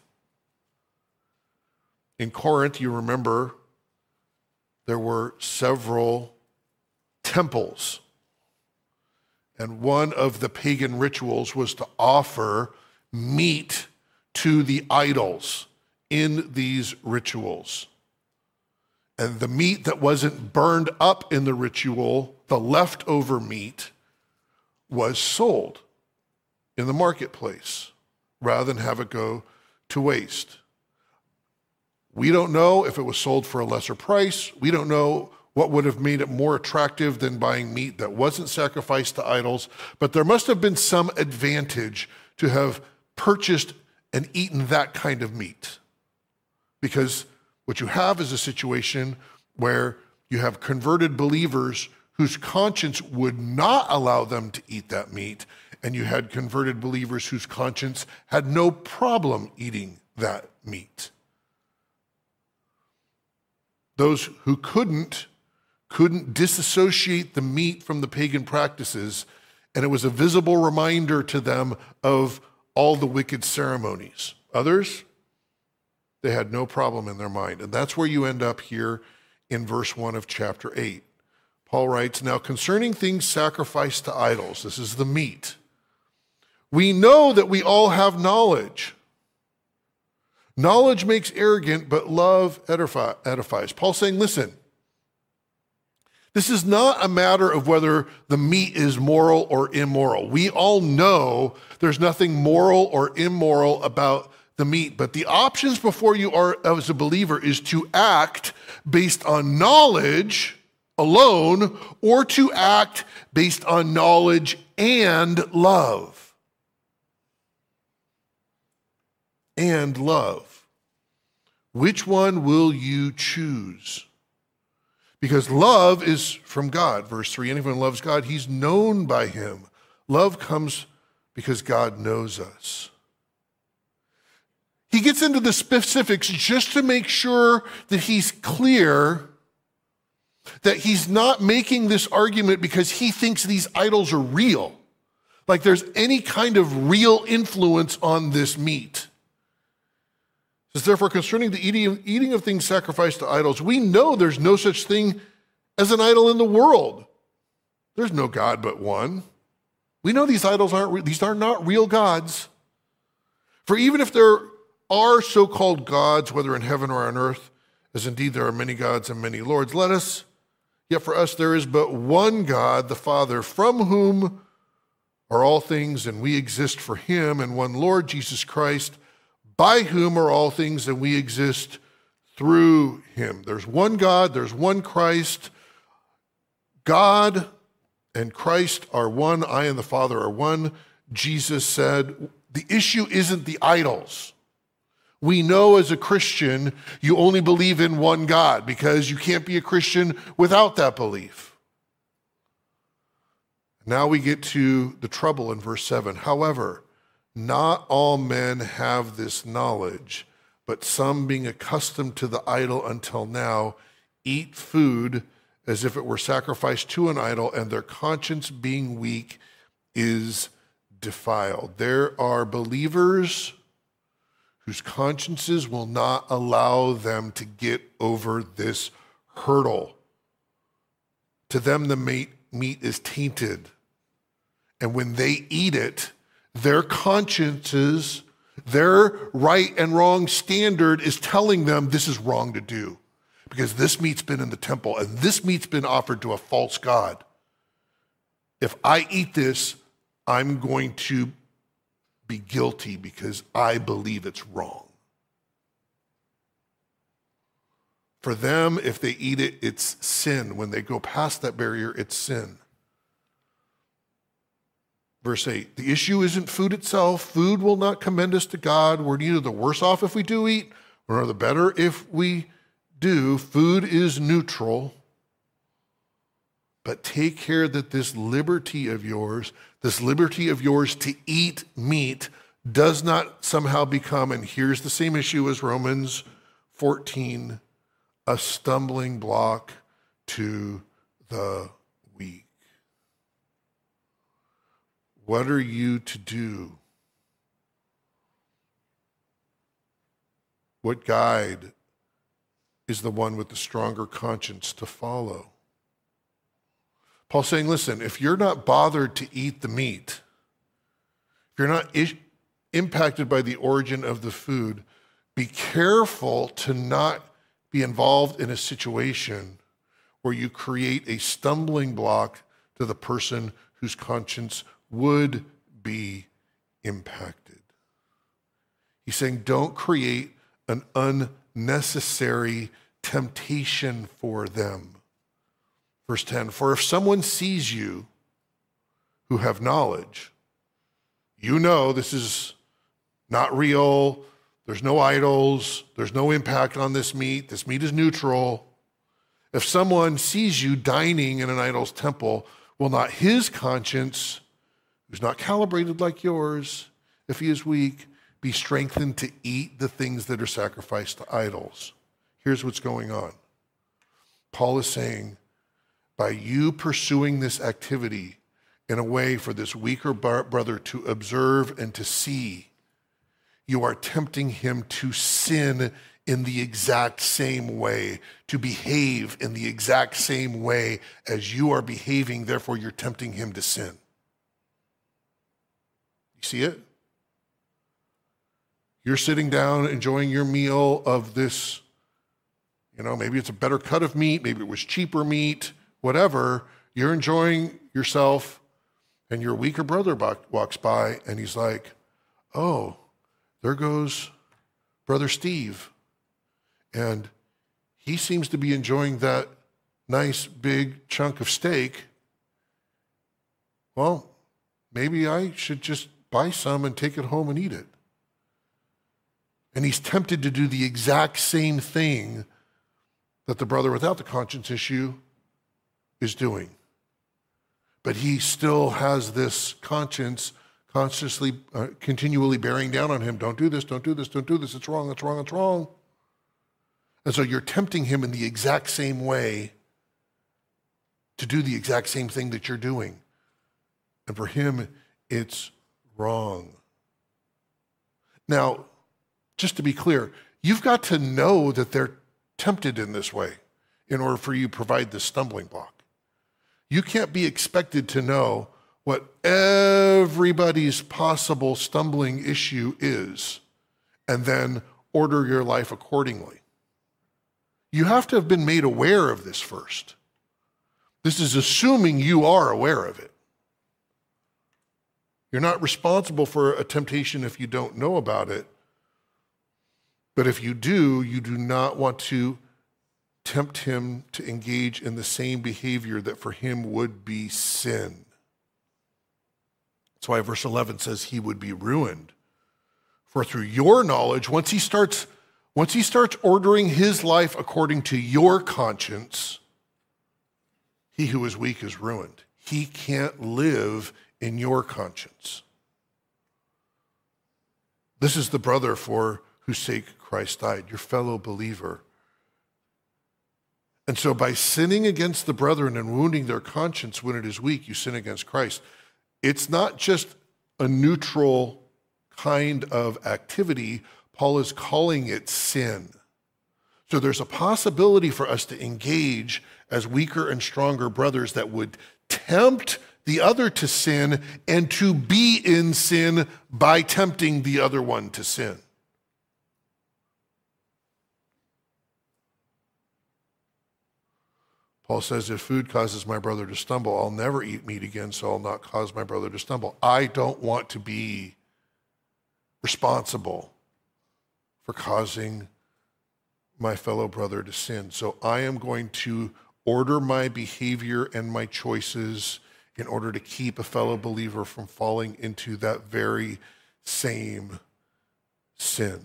In Corinth, you remember, there were several temples. And one of the pagan rituals was to offer meat to the idols in these rituals. And the meat that wasn't burned up in the ritual, the leftover meat, was sold in the marketplace rather than have it go to waste. We don't know if it was sold for a lesser price. We don't know what would have made it more attractive than buying meat that wasn't sacrificed to idols, but there must have been some advantage to have purchased and eaten that kind of meat. Because what you have is a situation where you have converted believers whose conscience would not allow them to eat that meat, and you had converted believers whose conscience had no problem eating that meat. Those who couldn't disassociate the meat from the pagan practices, and it was a visible reminder to them of all the wicked ceremonies. Others, they had no problem in their mind. And that's where you end up here in verse 1 of chapter 8. Paul writes, "Now concerning things sacrificed to idols," this is the meat, "we know that we all have knowledge. Knowledge makes arrogant, but love edifies." Paul's saying, listen, this is not a matter of whether the meat is moral or immoral. We all know there's nothing moral or immoral about the meat, but the options before you are as a believer is to act based on knowledge alone or to act based on knowledge and love. And love. Which one will you choose? Because love is from God. Verse 3, anyone who loves God, he's known by him. Love comes because God knows us. He gets into the specifics just to make sure that he's clear that he's not making this argument because he thinks these idols are real. Like there's any kind of real influence on this meat. It says, therefore, concerning the eating of things sacrificed to idols, we know there's no such thing as an idol in the world. There's no God but one. We know these idols these are not real gods. For even if there are so-called gods, whether in heaven or on earth, as indeed there are many gods and many lords, yet for us there is but one God, the Father, from whom are all things, and we exist for him, and one Lord, Jesus Christ, by whom are all things, and we exist through him. There's one God, there's one Christ. God and Christ are one. I and the Father are one. Jesus said, the issue isn't the idols. We know as a Christian, you only believe in one God because you can't be a Christian without that belief. Now we get to the trouble in verse 7. However, not all men have this knowledge, but some, being accustomed to the idol until now, eat food as if it were sacrificed to an idol, and their conscience, being weak, is defiled. There are believers whose consciences will not allow them to get over this hurdle. To them, the meat is tainted. And when they eat it, their consciences, their right and wrong standard is telling them this is wrong to do because this meat's been in the temple and this meat's been offered to a false god. If I eat this, I'm going to be guilty because I believe it's wrong. For them, if they eat it, it's sin. When they go past that barrier, it's sin. Verse 8, the issue isn't food itself. Food will not commend us to God. We're neither the worse off if we do eat, nor the better if we do. Food is neutral. But take care that this liberty of yours to eat meat does not somehow become, and here's the same issue as Romans 14, a stumbling block to the weak. What are you to do? What guide is the one with the stronger conscience to follow? Paul's saying, listen, if you're not bothered to eat the meat, if you're not impacted by the origin of the food, be careful to not be involved in a situation where you create a stumbling block to the person whose conscience would be impacted. He's saying, don't create an unnecessary temptation for them. Verse 10, for if someone sees you who have knowledge, you know this is not real, there's no idols, there's no impact on this meat is neutral. If someone sees you dining in an idol's temple, will not his conscience, who's not calibrated like yours, if he is weak, be strengthened to eat the things that are sacrificed to idols? Here's what's going on. Paul is saying, by you pursuing this activity in a way for this weaker brother to observe and to see, you are tempting him to sin in the exact same way, to behave in the exact same way as you are behaving. Therefore, you're tempting him to sin. You see it? You're sitting down enjoying your meal of this, maybe it's a better cut of meat, maybe it was cheaper meat, whatever. You're enjoying yourself, and your weaker brother walks by, and he's like, oh, there goes Brother Steve. And he seems to be enjoying that nice big chunk of steak. Well, maybe I should just buy some and take it home and eat it. And he's tempted to do the exact same thing that the brother without the conscience issue is doing. But he still has this conscience consciously, continually bearing down on him. Don't do this, don't do this, don't do this. It's wrong, it's wrong, it's wrong. And so you're tempting him in the exact same way to do the exact same thing that you're doing. And for him, it's wrong. Now, just to be clear, you've got to know that they're tempted in this way in order for you to provide this stumbling block. You can't be expected to know what everybody's possible stumbling issue is and then order your life accordingly. You have to have been made aware of this first. This is assuming you are aware of it. You're not responsible for a temptation if you don't know about it. But if you do, you do not want to tempt him to engage in the same behavior that for him would be sin. That's why verse 11 says he would be ruined. For through your knowledge, once he starts ordering his life according to your conscience, he who is weak is ruined. He can't live in your conscience. This is the brother for whose sake Christ died, your fellow believer. And so by sinning against the brethren and wounding their conscience when it is weak, you sin against Christ. It's not just a neutral kind of activity. Paul is calling it sin. So there's a possibility for us to engage as weaker and stronger brothers that would tempt the other to sin and to be in sin by tempting the other one to sin. Paul says, if food causes my brother to stumble, I'll never eat meat again, so I'll not cause my brother to stumble. I don't want to be responsible for causing my fellow brother to sin. So I am going to order my behavior and my choices in order to keep a fellow believer from falling into that very same sin.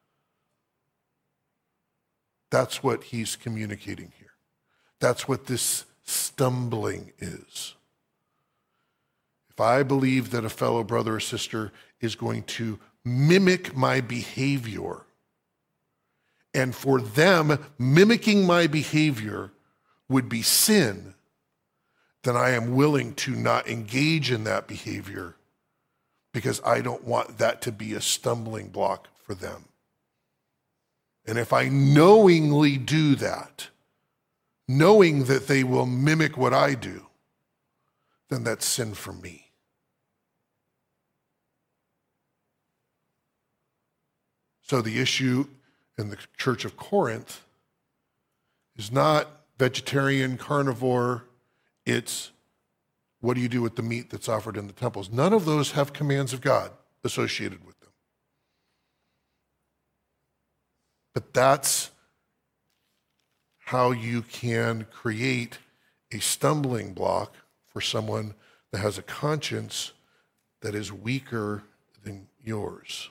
That's what he's communicating here. That's what this stumbling is. If I believe that a fellow brother or sister is going to mimic my behavior, and for them, mimicking my behavior would be sin, then I am willing to not engage in that behavior because I don't want that to be a stumbling block for them. And if I knowingly do that, knowing that they will mimic what I do, then that's sin for me. So the issue in the church of Corinth is not vegetarian, carnivore, it's what do you do with the meat that's offered in the temples? None of those have commands of God associated with them. But that's how you can create a stumbling block for someone that has a conscience that is weaker than yours.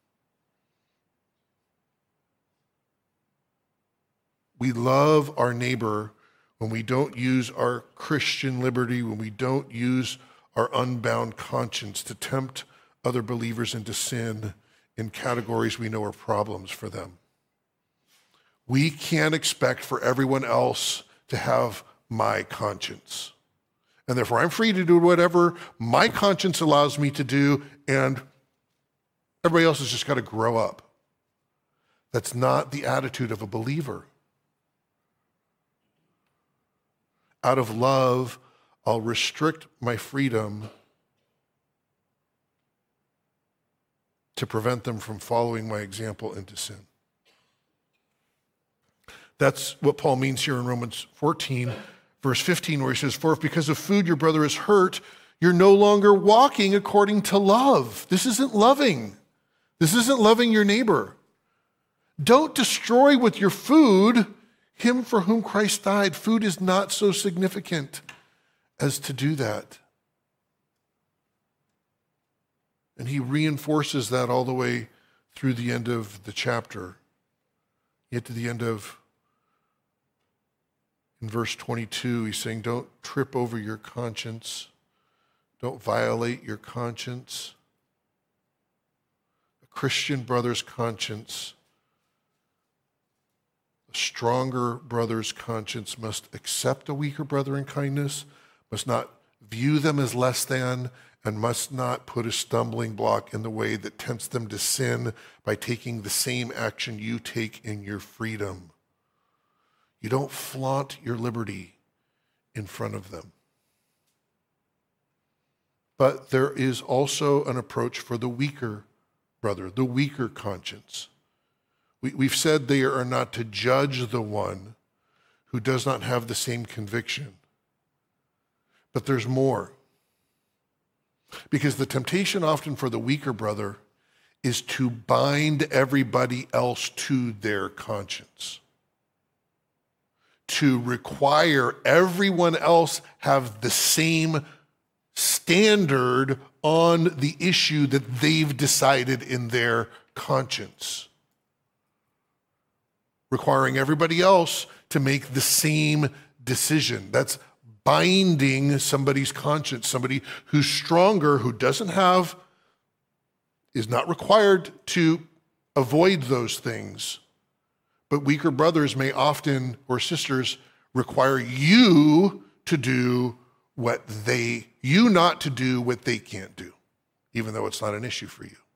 We love our neighbor when we don't use our Christian liberty, when we don't use our unbound conscience to tempt other believers into sin in categories we know are problems for them. We can't expect for everyone else to have my conscience. And therefore, I'm free to do whatever my conscience allows me to do, and everybody else has just got to grow up. That's not the attitude of a believer. Out of love, I'll restrict my freedom to prevent them from following my example into sin. That's what Paul means here in Romans 14, verse 15, where he says, for if because of food your brother is hurt, you're no longer walking according to love. This isn't loving. This isn't loving your neighbor. Don't destroy with your food him for whom Christ died. Food is not so significant as to do that. And he reinforces that all the way through the end of the chapter. Yet to the end of, in verse 22, he's saying, don't trip over your conscience. Don't violate your conscience. A Christian brother's conscience, a stronger brother's conscience, must accept a weaker brother in kindness, must not view them as less than, and must not put a stumbling block in the way that tempts them to sin by taking the same action you take in your freedom. You don't flaunt your liberty in front of them. But there is also an approach for the weaker brother, the weaker conscience. We've said they are not to judge the one who does not have the same conviction. But there's more. Because the temptation often for the weaker brother is to bind everybody else to their conscience. To require everyone else have the same standard on the issue that they've decided in their conscience, requiring everybody else to make the same decision. That's binding somebody's conscience, somebody who's stronger, who is not required to avoid those things. But weaker brothers may often, or sisters, require you to do not to do what they can't do, even though it's not an issue for you.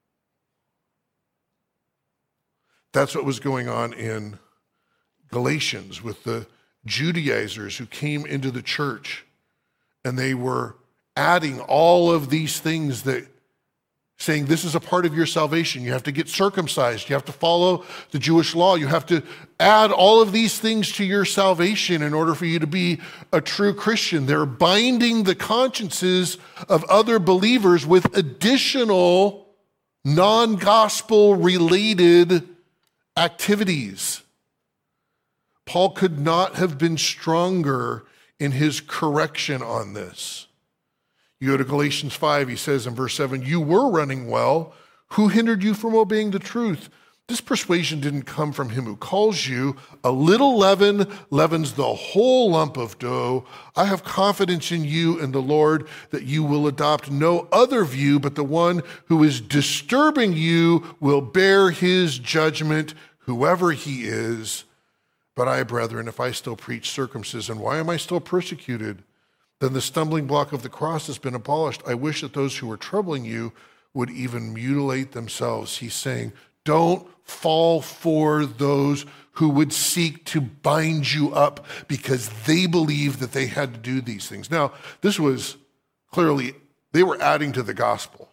That's what was going on in Galatians with the Judaizers who came into the church, and they were adding all of these things, saying this is a part of your salvation. You have to get circumcised. You have to follow the Jewish law. You have to add all of these things to your salvation in order for you to be a true Christian. They're binding the consciences of other believers with additional non-gospel related activities. Paul could not have been stronger in his correction on this. You go to Galatians 5, he says in verse 7, you were running well. Who hindered you from obeying the truth? This persuasion didn't come from him who calls you. A little leaven leavens the whole lump of dough. I have confidence in you and the Lord that you will adopt no other view, but the one who is disturbing you will bear his judgment, whoever he is. But I, brethren, if I still preach circumcision, why am I still persecuted? Then the stumbling block of the cross has been abolished. I wish that those who are troubling you would even mutilate themselves. He's saying, don't fall for those who would seek to bind you up because they believe that they had to do these things. Now, this was clearly, they were adding to the gospel.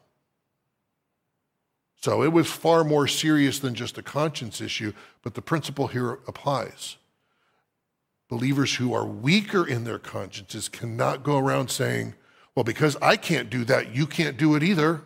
So it was far more serious than just a conscience issue, but the principle here applies. Believers who are weaker in their consciences cannot go around saying, well, because I can't do that, you can't do it either.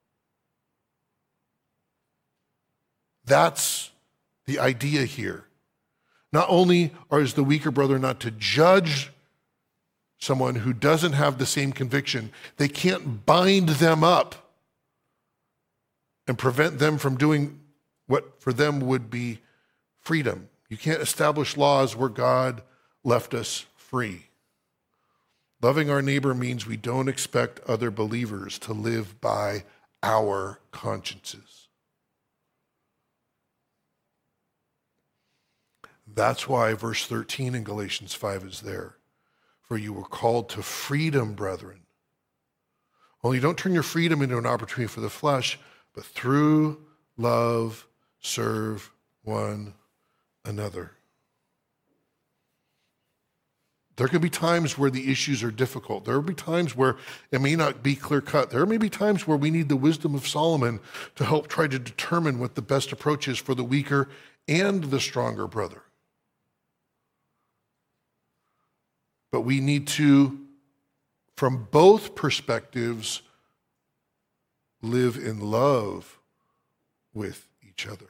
That's the idea here. Not only is the weaker brother not to judge someone who doesn't have the same conviction, they can't bind them up and prevent them from doing what for them would be freedom. You can't establish laws where God left us free. Loving our neighbor means we don't expect other believers to live by our consciences. That's why verse 13 in Galatians 5 is there. For you were called to freedom, brethren. Only don't turn your freedom into an opportunity for the flesh, but through love serve one another. There can be times where the issues are difficult. There will be times where it may not be clear-cut. There may be times where we need the wisdom of Solomon to help try to determine what the best approach is for the weaker and the stronger brother. But we need to, from both perspectives, live in love with each other.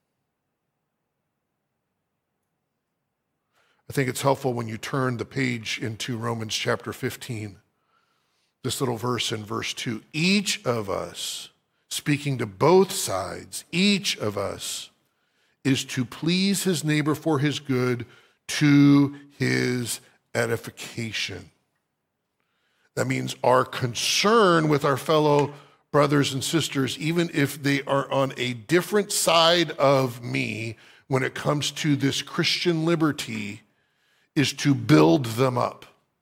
I think it's helpful when you turn the page into Romans chapter 15, this little verse in verse 2. Each of us, speaking to both sides, each of us is to please his neighbor for his good, to his edification. That means our concern with our fellow brothers and sisters, even if they are on a different side of me when it comes to this Christian liberty, is to build them up,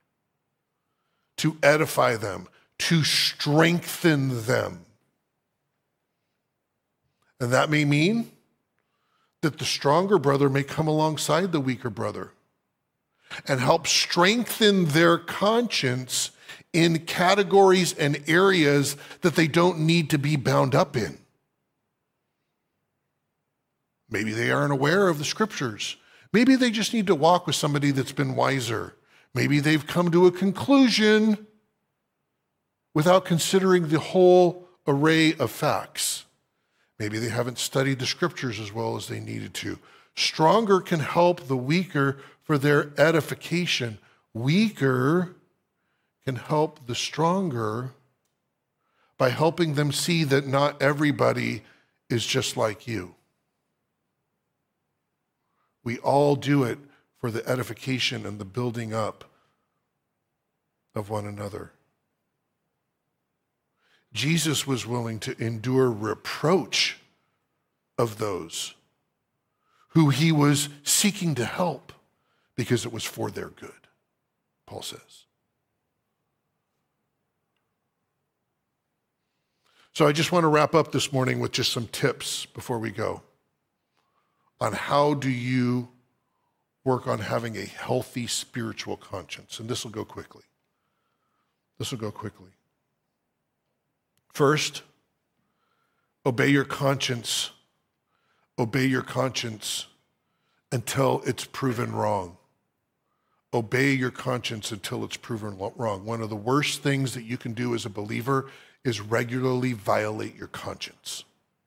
to edify them, to strengthen them. And that may mean that the stronger brother may come alongside the weaker brother and help strengthen their conscience in categories and areas that they don't need to be bound up in. Maybe they aren't aware of the scriptures. Maybe they just need to walk with somebody that's been wiser. Maybe they've come to a conclusion without considering the whole array of facts. Maybe they haven't studied the scriptures as well as they needed to. Stronger can help the weaker for their edification. Weaker can help the stronger by helping them see that not everybody is just like you. We all do it for the edification and the building up of one another. Jesus was willing to endure reproach of those who he was seeking to help because it was for their good, Paul says. So I just want to wrap up this morning with just some tips before we go on how do you work on having a healthy spiritual conscience. And this will go quickly. First, obey your conscience. Obey your conscience until it's proven wrong. Obey your conscience until it's proven wrong. One of the worst things that you can do as a believer is regularly violate your conscience.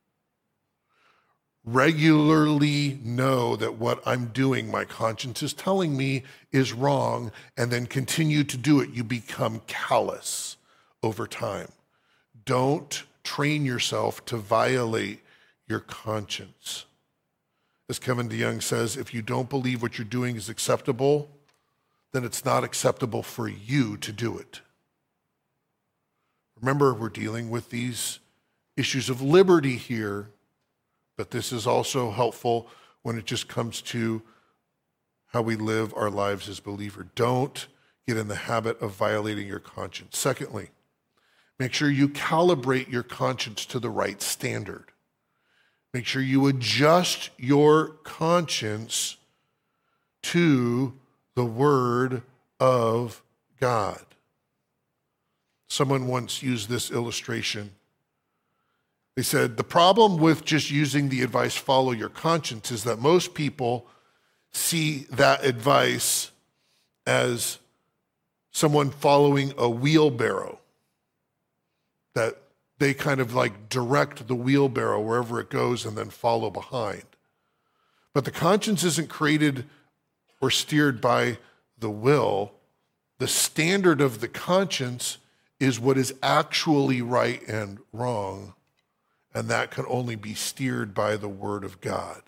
Regularly know that what I'm doing, my conscience is telling me is wrong, and then continue to do it. You become callous over time. Don't train yourself to violate your conscience. As Kevin DeYoung says, if you don't believe what you're doing is acceptable, then it's not acceptable for you to do it. Remember, we're dealing with these issues of liberty here, but this is also helpful when it just comes to how we live our lives as believers. Don't get in the habit of violating your conscience. Secondly, make sure you calibrate your conscience to the right standard. Make sure you adjust your conscience to the Word of God. Someone once used this illustration. They said, the problem with just using the advice, follow your conscience, is that most people see that advice as someone following a wheelbarrow, that they kind of like direct the wheelbarrow wherever it goes and then follow behind. But the conscience isn't created or steered by the will. The standard of the conscience is what is actually right and wrong, and that can only be steered by the Word of God.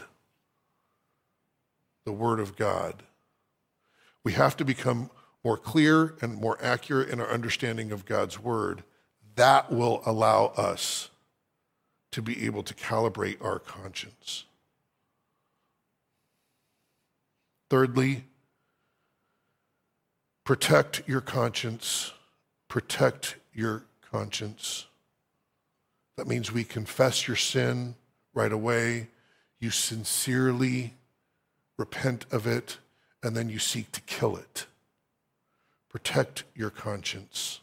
The Word of God. We have to become more clear and more accurate in our understanding of God's Word. That will allow us to be able to calibrate our conscience. Thirdly, protect your conscience. Protect your conscience. That means we confess your sin right away. You sincerely repent of it, and then you seek to kill it. Protect your conscience.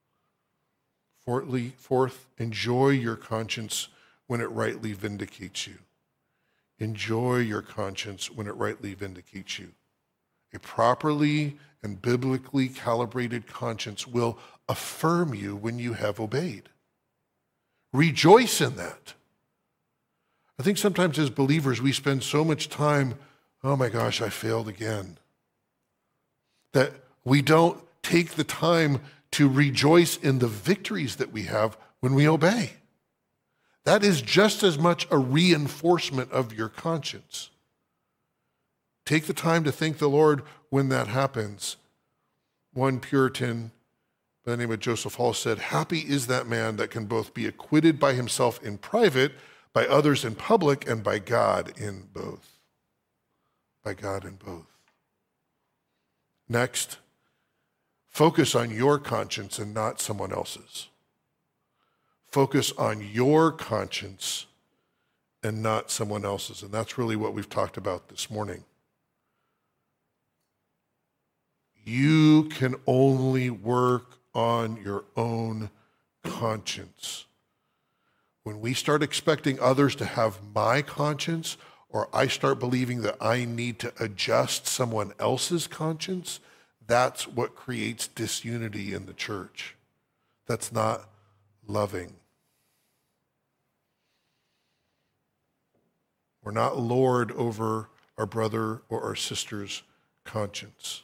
Fourth, enjoy your conscience when it rightly vindicates you. Enjoy your conscience when it rightly vindicates you. A properly and biblically calibrated conscience will affirm you when you have obeyed. Rejoice in that. I think sometimes as believers we spend so much time, oh my gosh, I failed again, that we don't take the time to rejoice in the victories that we have when we obey. That is just as much a reinforcement of your conscience. Take the time to thank the Lord when that happens. One Puritan by the name of Joseph Hall said, "Happy is that man that can both be acquitted by himself in private, by others in public, and by God in both." By God in both. Next, focus on your conscience and not someone else's. Focus on your conscience and not someone else's. And that's really what we've talked about this morning. You can only work on your own conscience. When we start expecting others to have my conscience, or I start believing that I need to adjust someone else's conscience, that's what creates disunity in the church. That's not loving. We're not lord over our brother or our sister's conscience.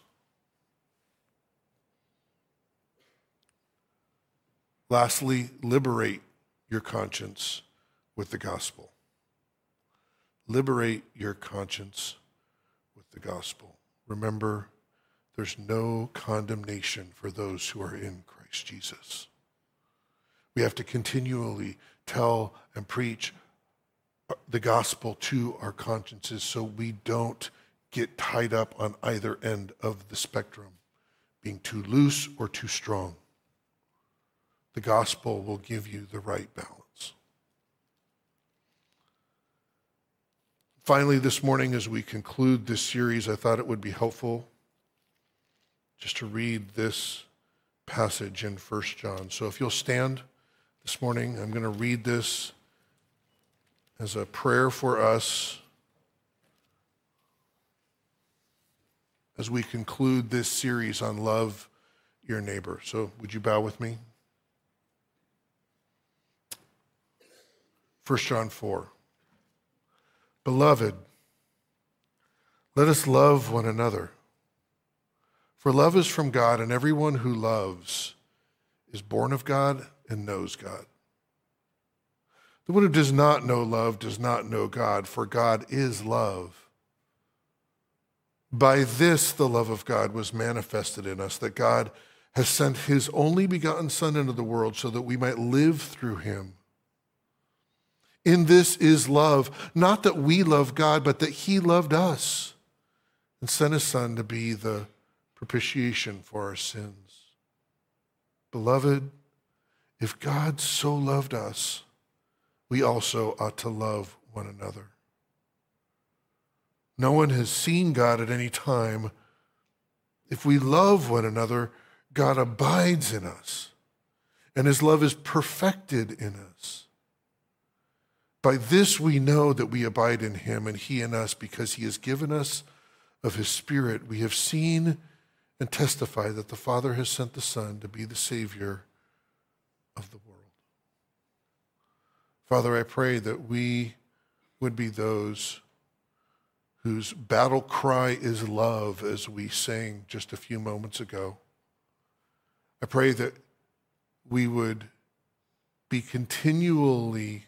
Lastly, liberate your conscience with the gospel. Liberate your conscience with the gospel. Remember, there's no condemnation for those who are in Christ Jesus. We have to continually tell and preach the gospel to our consciences so we don't get tied up on either end of the spectrum, being too loose or too strong. The gospel will give you the right balance. Finally, this morning, as we conclude this series, I thought it would be helpful just to read this passage in 1 John. So if you'll stand this morning, I'm going to read this as a prayer for us as we conclude this series on love your neighbor. So would you bow with me? 1 John 4. Beloved, let us love one another. For love is from God, and everyone who loves is born of God and knows God. The one who does not know love does not know God, for God is love. By this the love of God was manifested in us, that God has sent his only begotten Son into the world so that we might live through him. In this is love, not that we love God, but that he loved us and sent his Son to be the propitiation for our sins. Beloved, if God so loved us, we also ought to love one another. No one has seen God at any time. If we love one another, God abides in us, and his love is perfected in us. By this we know that we abide in him and he in us, because he has given us of his Spirit. We have seen and testify that the Father has sent the Son to be the Savior of the world. Father, I pray that we would be those whose battle cry is love, as we sang just a few moments ago. I pray that we would be continually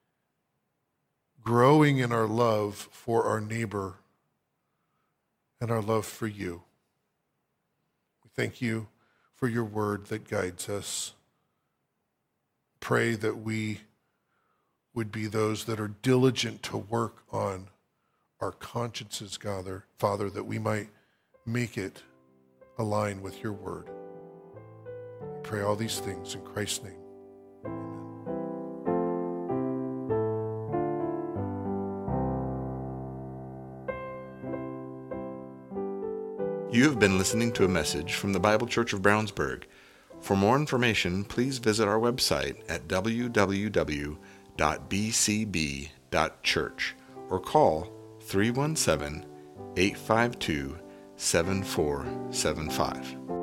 growing in our love for our neighbor and our love for you. We thank you for your word that guides us. Pray that we would be those that are diligent to work on our consciences, Father, that we might make it align with your word. I pray all these things in Christ's name.
You have been listening to a message from the Bible Church of Brownsburg. For more information, please visit our website at www.bcb.church or call 317-852-7475.